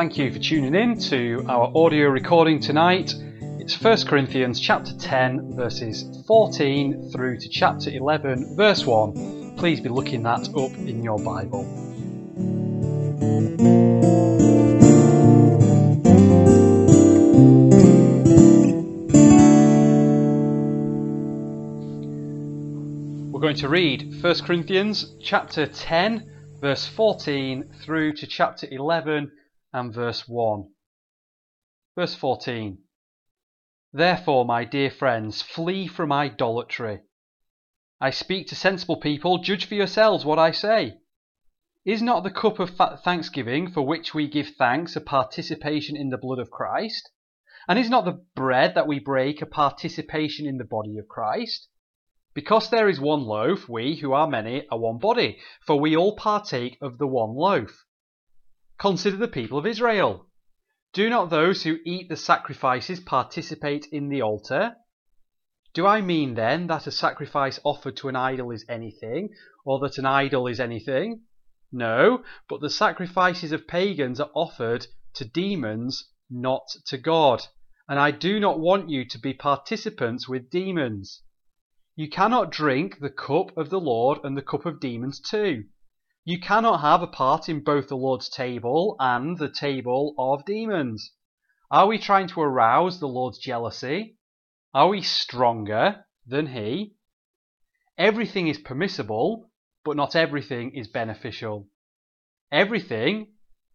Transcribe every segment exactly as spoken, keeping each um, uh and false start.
Thank you for tuning in to our audio recording tonight. It's First Corinthians chapter ten, verses fourteen through to chapter eleven, verse one. Please be looking that up in your Bible. We're going to read First Corinthians chapter ten, verse fourteen through to chapter eleven and verse one. Verse fourteen. Therefore, my dear friends, flee from idolatry. I speak to sensible people, judge for yourselves what I say. Is not the cup of thanksgiving for which we give thanks a participation in the blood of Christ? And is not the bread that we break a participation in the body of Christ? Because there is one loaf, we, who are many, are one body, for we all partake of the one loaf. Consider the people of Israel. Do not those who eat the sacrifices participate in the altar? Do I mean then that a sacrifice offered to an idol is anything, or that an idol is anything? No, but the sacrifices of pagans are offered to demons, not to God. And I do not want you to be participants with demons. You cannot drink the cup of the Lord and the cup of demons too. You cannot have a part in both the Lord's table and the table of demons. Are we trying to arouse the Lord's jealousy? Are we stronger than He? Everything is permissible, but not everything is beneficial. Everything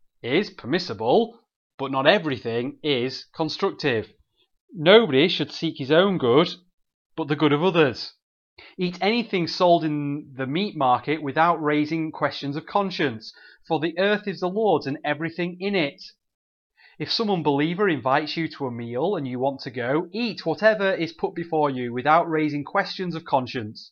is permissible, but not everything is constructive. Nobody should seek his own good, but the good of others. Eat anything sold in the meat market without raising questions of conscience, for the earth is the Lord's and everything in it. If some unbeliever invites you to a meal and you want to go, eat whatever is put before you without raising questions of conscience.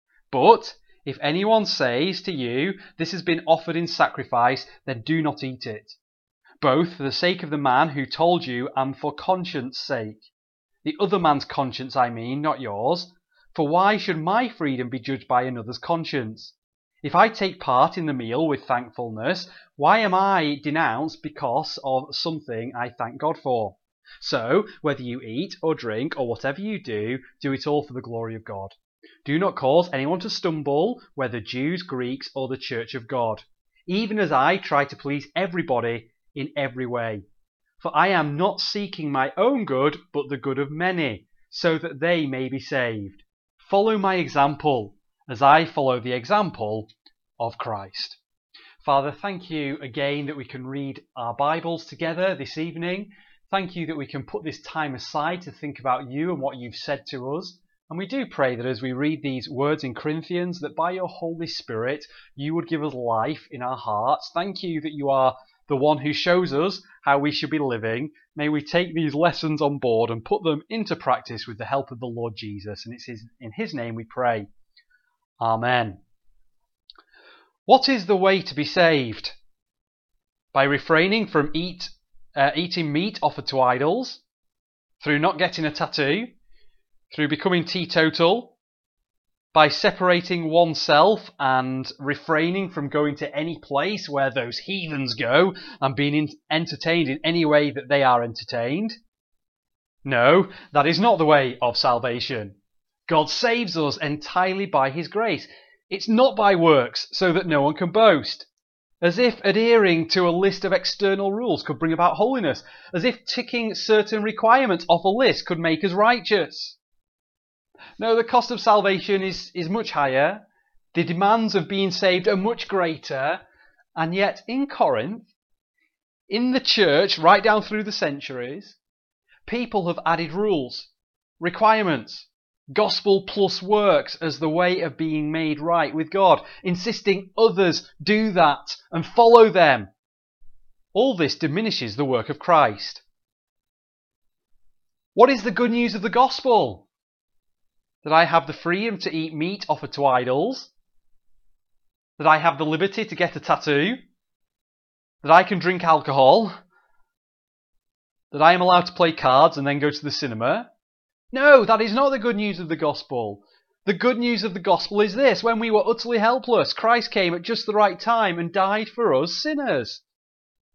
But if anyone says to you, this has been offered in sacrifice, then do not eat it, both for the sake of the man who told you and for conscience' sake. The other man's conscience, I mean, not yours. For why should my freedom be judged by another's conscience? If I take part in the meal with thankfulness, why am I denounced because of something I thank God for? So, whether you eat or drink or whatever you do, do it all for the glory of God. Do not cause anyone to stumble, whether Jews, Greeks, or the church of God, even as I try to please everybody in every way. For I am not seeking my own good, but the good of many, so that they may be saved. Follow my example, as I follow the example of Christ. Father, thank you again that we can read our Bibles together this evening. Thank you that we can put this time aside to think about you and what you've said to us. And we do pray that as we read these words in Corinthians, that by your Holy Spirit, you would give us life in our hearts. Thank you that you are the one who shows us how we should be living. May we take these lessons on board and put them into practice with the help of the Lord Jesus. And it's his, in his name we pray. Amen. What is the way to be saved? By refraining from eat, uh, eating meat offered to idols, through not getting a tattoo, through becoming teetotal, by separating oneself and refraining from going to any place where those heathens go and being in- entertained in any way that they are entertained. No, that is not the way of salvation. God saves us entirely by his grace. It's not by works, so that no one can boast. As if adhering to a list of external rules could bring about holiness. As if ticking certain requirements off a list could make us righteous. No, the cost of salvation is, is much higher. The demands of being saved are much greater. And yet in Corinth, in the church, right down through the centuries, people have added rules, requirements, gospel plus works as the way of being made right with God, insisting others do that and follow them. All this diminishes the work of Christ. What is the good news of the gospel? That I have the freedom to eat meat offered to idols, that I have the liberty to get a tattoo, that I can drink alcohol, that I am allowed to play cards and then go to the cinema. No, that is not the good news of the gospel. The good news of the gospel is this: when we were utterly helpless, Christ came at just the right time and died for us sinners.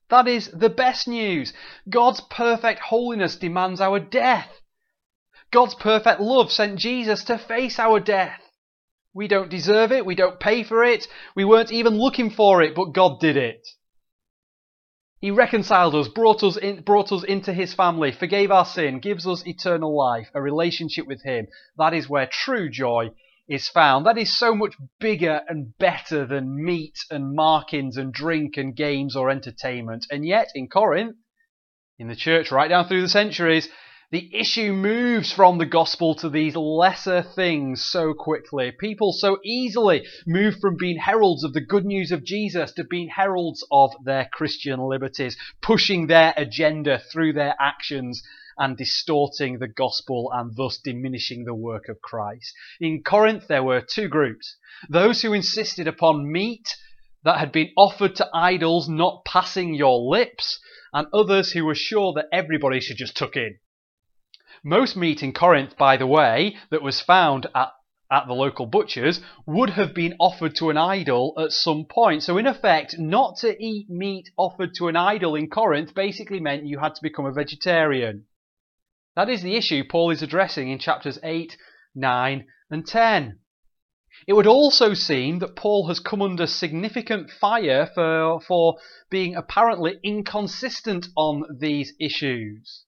That is the best news. God's perfect holiness demands our death. God's perfect love sent Jesus to face our death. We don't deserve it. We don't pay for it. We weren't even looking for it, but God did it. He reconciled us, brought us in, brought us into his family, forgave our sin, gives us eternal life, a relationship with him. That is where true joy is found. That is so much bigger and better than meat and markings and drink and games or entertainment. And yet, in Corinth, in the church right down through the centuries, the issue moves from the gospel to these lesser things so quickly. People so easily move from being heralds of the good news of Jesus to being heralds of their Christian liberties, pushing their agenda through their actions and distorting the gospel and thus diminishing the work of Christ. In Corinth, there were two groups. Those who insisted upon meat that had been offered to idols not passing your lips, and others who were sure that everybody should just tuck in. Most meat in Corinth, by the way, that was found at, at the local butchers would have been offered to an idol at some point. So in effect, not to eat meat offered to an idol in Corinth basically meant you had to become a vegetarian. That is the issue Paul is addressing in chapters eight, nine and ten. It would also seem that Paul has come under significant fire for, for being apparently inconsistent on these issues.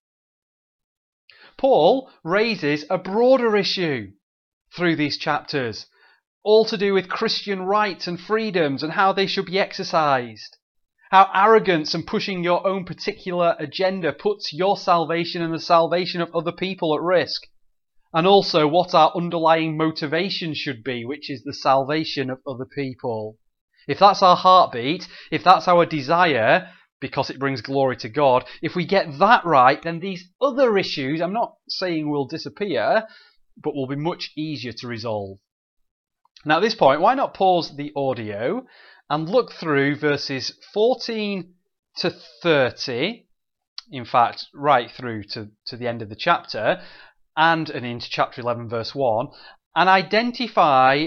Paul raises a broader issue through these chapters, all to do with Christian rights and freedoms and how they should be exercised. How arrogance and pushing your own particular agenda puts your salvation and the salvation of other people at risk. And also what our underlying motivation should be, which is the salvation of other people. If that's our heartbeat, if that's our desire, because it brings glory to God, if we get that right, then these other issues, I'm not saying will disappear, but will be much easier to resolve. Now at this point, why not pause the audio and look through verses fourteen to thirty, in fact, right through to, to the end of the chapter, and, and into chapter eleven, verse one, and identify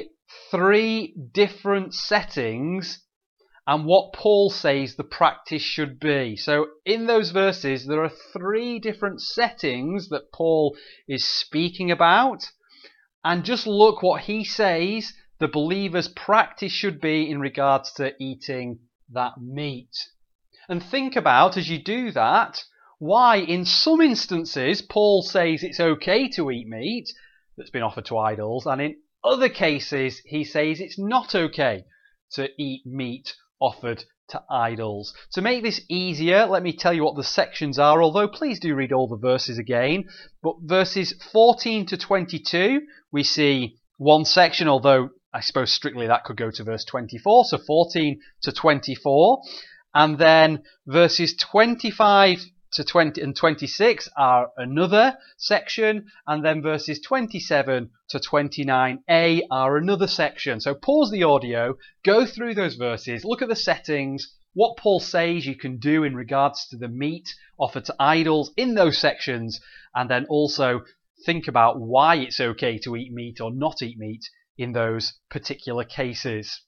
three different settings and what Paul says the practice should be. So in those verses, there are three different settings that Paul is speaking about. And just look what he says the believer's practice should be in regards to eating that meat. And think about, as you do that, why in some instances Paul says it's okay to eat meat that's been offered to idols, and in other cases he says it's not okay to eat meat offered to idols. To make this easier, let me tell you what the sections are, although please do read all the verses again. But verses fourteen to twenty-two, we see one section, although I suppose strictly that could go to verse twenty-four, so fourteen to twenty-four. And then verses twenty-five to twenty and twenty-six are another section, and then verses twenty-seven to twenty-nine a are another section. So pause the audio, go through those verses, look at the settings, what Paul says you can do in regards to the meat offered to idols in those sections, and then also think about why it's okay to eat meat or not eat meat in those particular cases.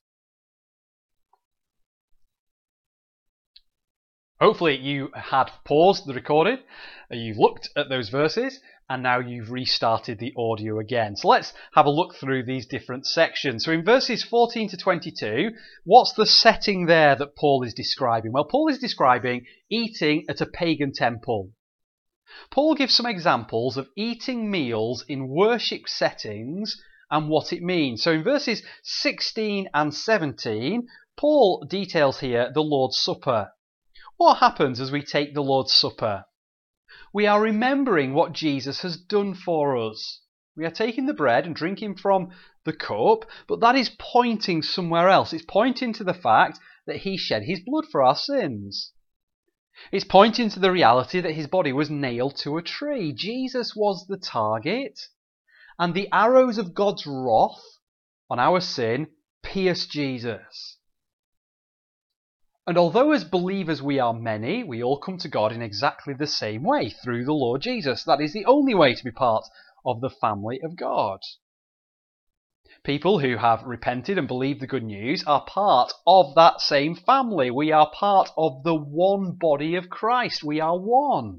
Hopefully you had paused the recording, you've looked at those verses, and now you've restarted the audio again. So let's have a look through these different sections. So in verses fourteen to twenty-two, what's the setting there that Paul is describing? Well, Paul is describing eating at a pagan temple. Paul gives some examples of eating meals in worship settings and what it means. So in verses sixteen and seventeen, Paul details here the Lord's Supper. What happens as we take the Lord's Supper? We are remembering what Jesus has done for us. We are taking the bread and drinking from the cup, but that is pointing somewhere else. It's pointing to the fact that he shed his blood for our sins. It's pointing to the reality that his body was nailed to a tree. Jesus was the target, and the arrows of God's wrath on our sin pierced Jesus. And although as believers we are many, we all come to God in exactly the same way, through the Lord Jesus. That is the only way to be part of the family of God. People who have repented and believed the good news are part of that same family. We are part of the one body of Christ. We are one.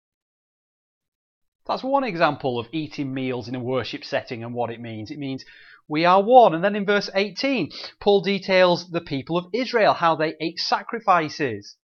That's one example of eating meals in a worship setting and what it means. It means we are one. And then in verse eighteen, Paul details the people of Israel, how they ate sacrifices.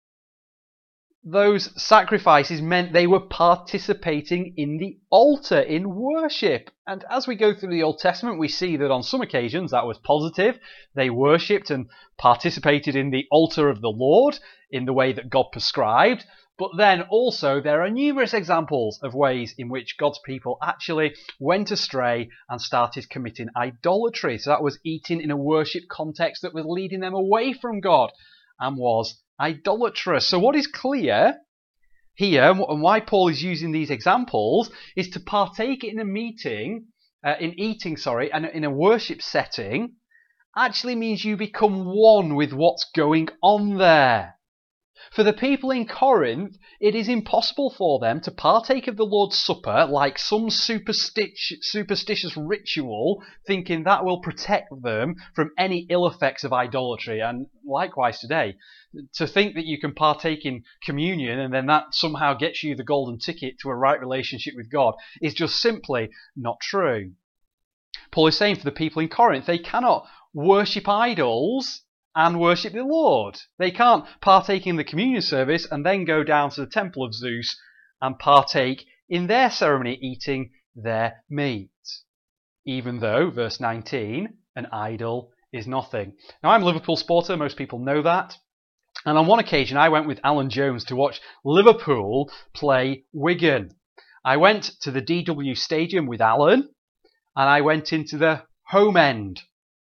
Those sacrifices meant they were participating in the altar, in worship. And as we go through the Old Testament, we see that on some occasions that was positive. They worshipped and participated in the altar of the Lord in the way that God prescribed. But then also there are numerous examples of ways in which God's people actually went astray and started committing idolatry. So that was eating in a worship context that was leading them away from God and was idolatrous. So what is clear here, and why Paul is using these examples, is to partake in a meeting, uh, in eating, sorry, and in a worship setting, actually means you become one with what's going on there. For the people in Corinth, it is impossible for them to partake of the Lord's Supper like some superstitious, superstitious ritual, thinking that will protect them from any ill effects of idolatry. And likewise today, to think that you can partake in communion and then that somehow gets you the golden ticket to a right relationship with God is just simply not true. Paul is saying for the people in Corinth, they cannot worship idols and worship the Lord. They can't partake in the communion service and then go down to the temple of Zeus and partake in their ceremony, eating their meat. Even though, verse nineteen, an idol is nothing. Now, I'm a Liverpool supporter, most people know that. And on one occasion, I went with Alan Jones to watch Liverpool play Wigan. I went to the D W Stadium with Alan, and I went into the home end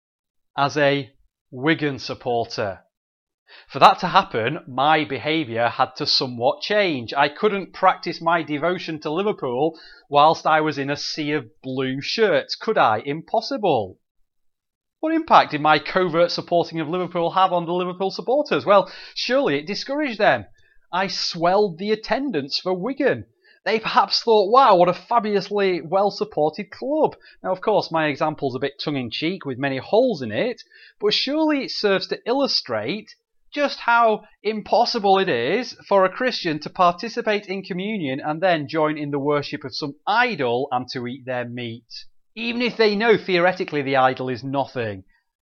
as a Wigan supporter. For that to happen, my behaviour had to somewhat change. I couldn't practice my devotion to Liverpool whilst I was in a sea of blue shirts, could I? Impossible. What impact did my covert supporting of Liverpool have on the Liverpool supporters? Well, surely it discouraged them. I swelled the attendance for Wigan. They perhaps thought, wow, what a fabulously well-supported club. Now, of course, my example's a bit tongue-in-cheek with many holes in it, but surely it serves to illustrate just how impossible it is for a Christian to participate in communion and then join in the worship of some idol and to eat their meat, even if they know theoretically the idol is nothing.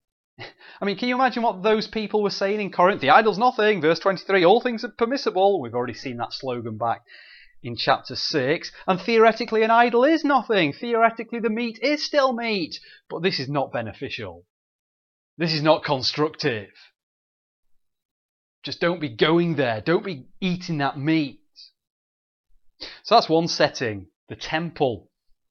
I mean, can you imagine what those people were saying in Corinth? The idol's nothing, verse twenty-three, all things are permissible. We've already seen that slogan back in chapter six, and theoretically an idol is nothing. Theoretically the meat is still meat, but this is not beneficial. This is not constructive. Just don't be going there. Don't be eating that meat. So that's one setting, the temple.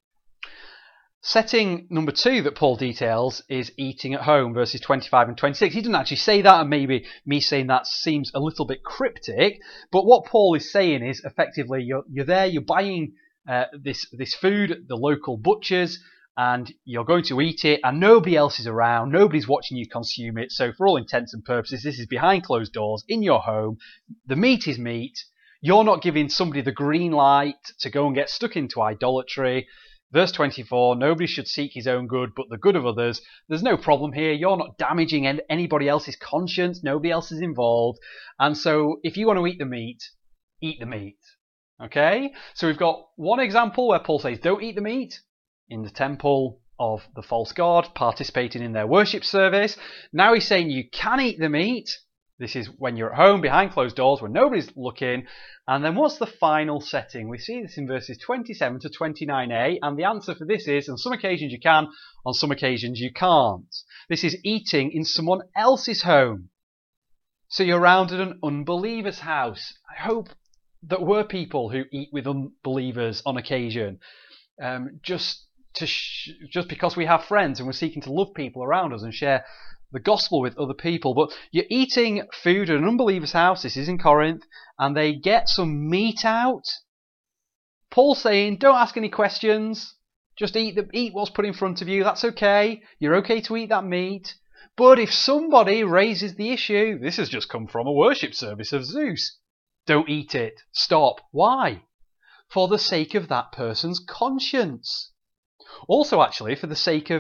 Setting number two that Paul details is eating at home, verses twenty-five and twenty-six. He doesn't actually say that, and maybe me saying that seems a little bit cryptic, but what Paul is saying is effectively you're, you're there, you're buying uh, this, this food at the local butchers, and you're going to eat it, and nobody else is around, nobody's watching you consume it, so for all intents and purposes, this is behind closed doors, in your home, the meat is meat, you're not giving somebody the green light to go and get stuck into idolatry. Verse twenty-four, nobody should seek his own good, but the good of others. There's no problem here. You're not damaging anybody else's conscience. Nobody else is involved. And so if you want to eat the meat, eat the meat. Okay? So we've got one example where Paul says, don't eat the meat in the temple of the false god, participating in their worship service. Now he's saying you can eat the meat. This is when you're at home, behind closed doors, when nobody's looking. And then what's the final setting? We see this in verses twenty-seven to twenty-nine a, and the answer for this is, on some occasions you can, on some occasions you can't. This is eating in someone else's home. So you're around at an unbeliever's house. I hope that we're people who eat with unbelievers on occasion, um, just to sh- just because we have friends and we're seeking to love people around us and share the gospel with other people. But you're eating food at an unbeliever's house, this is in Corinth, and they get some meat out. Paul's saying, don't ask any questions, just eat the, eat what's put in front of you, that's okay, you're okay to eat that meat. But if somebody raises the issue, this has just come from a worship service of Zeus, don't eat it, stop. Why? For the sake of that person's conscience. Also, actually, for the sake of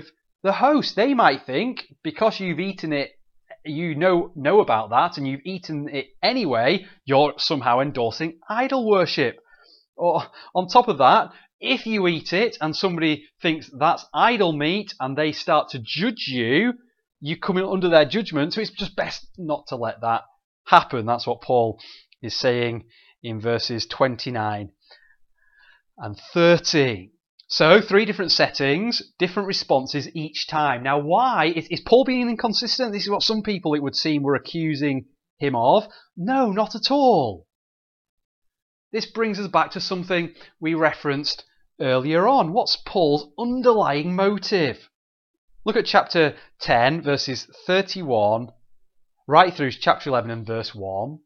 The host, they might think, because you've eaten it, you know know about that, and you've eaten it anyway, you're somehow endorsing idol worship. Or on top of that, if you eat it and somebody thinks that's idol meat and they start to judge you, you come under their judgment, so it's just best not to let that happen. That's what Paul is saying in verses twenty-nine and thirty. So, three different settings, different responses each time. Now, why? Is, is Paul being inconsistent? This is what some people, it would seem, were accusing him of. No, not at all. This brings us back to something we referenced earlier on. What's Paul's underlying motive? Look at chapter ten, verses thirty-one, right through chapter eleven and verse one.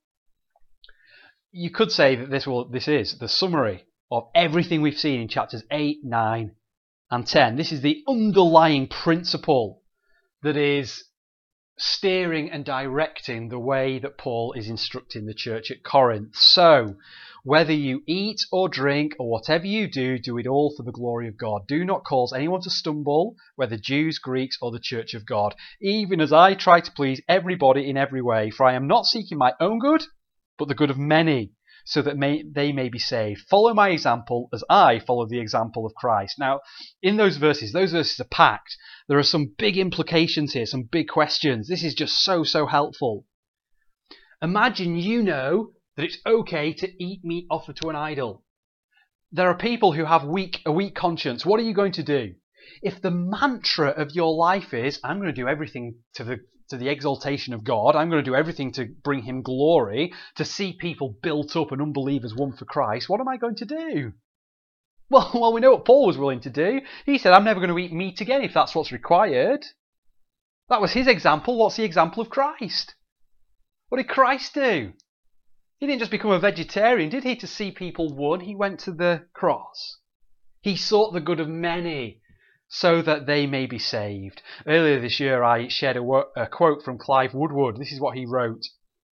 You could say that this will this is the summary of everything we've seen in chapters eight, nine, and ten. This is the underlying principle that is steering and directing the way that Paul is instructing the church at Corinth. So, whether you eat or drink or whatever you do, do it all for the glory of God. Do not cause anyone to stumble, whether Jews, Greeks, or the church of God, even as I try to please everybody in every way. For I am not seeking my own good, but the good of many, so that may, they may be saved. Follow my example as I follow the example of Christ. Now, in those verses, those verses are packed. There are some big implications here, some big questions. This is just so, so helpful. Imagine you know that it's okay to eat meat offered to an idol. There are people who have weak, a weak conscience. What are you going to do? If the mantra of your life is, I'm going to do everything to the to the exaltation of God, I'm going to do everything to bring him glory, to see people built up and unbelievers won for Christ, what am I going to do? Well, well, we know what Paul was willing to do. He said, I'm never going to eat meat again if that's what's required. That was his example. What's the example of Christ? What did Christ do? He didn't just become a vegetarian, did he, to see people won? He went to the cross. He sought the good of many, so that they may be saved. Earlier this year, I shared a, wo- a quote from Clive Woodward. This is what he wrote.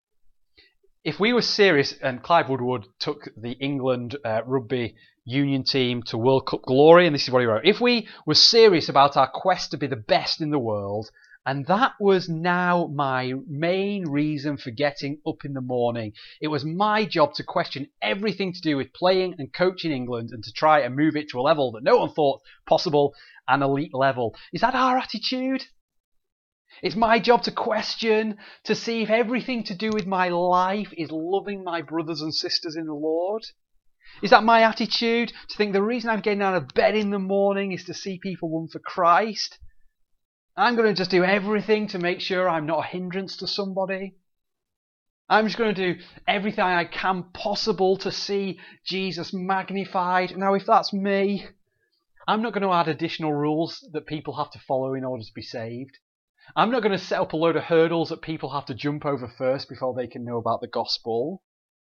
If we were serious, and Clive Woodward took the England uh, rugby union team to World Cup glory, and this is what he wrote. If we were serious about our quest to be the best in the world, and that was now my main reason for getting up in the morning, it was my job to question everything to do with playing and coaching England and to try and move it to a level that no one thought possible, an elite level. Is that our attitude? It's my job to question, to see if everything to do with my life is loving my brothers and sisters in the Lord. Is that my attitude? To think the reason I'm getting out of bed in the morning is to see people won for Christ? I'm going to just do everything to make sure I'm not a hindrance to somebody. I'm just going to do everything I can possible to see Jesus magnified. Now, if that's me, I'm not going to add additional rules that people have to follow in order to be saved. I'm not going to set up a load of hurdles that people have to jump over first before they can know about the gospel.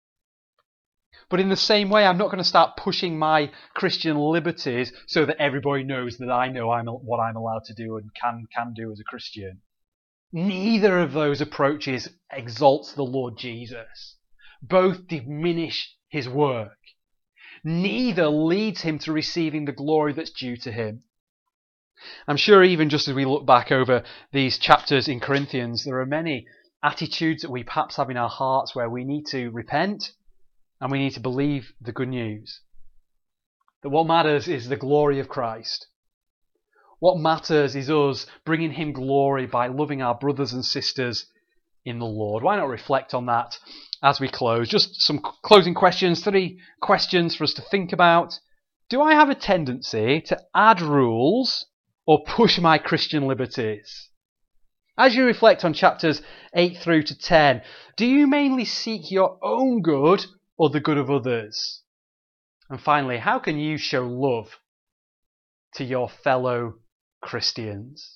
But in the same way, I'm not going to start pushing my Christian liberties so that everybody knows that I know I'm, what I'm allowed to do and can, can do as a Christian. Neither of those approaches exalts the Lord Jesus. Both diminish his work. Neither leads him to receiving the glory that's due to him. I'm sure even just as we look back over these chapters in Corinthians, there are many attitudes that we perhaps have in our hearts where we need to repent and we need to believe the good news. That what matters is the glory of Christ. What matters is us bringing him glory by loving our brothers and sisters in the Lord. Why not reflect on that as we close? Just some closing questions, three questions for us to think about. Do I have a tendency to add rules or push my Christian liberties? As you reflect on chapters eight through to ten, do you mainly seek your own good or the good of others? And finally, how can you show love to your fellow Christians?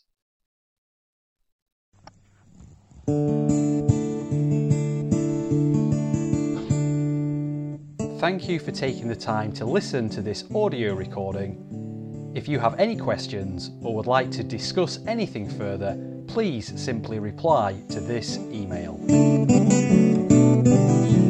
Thank you for taking the time to listen to this audio recording. If you have any questions or would like to discuss anything further, please simply reply to this email.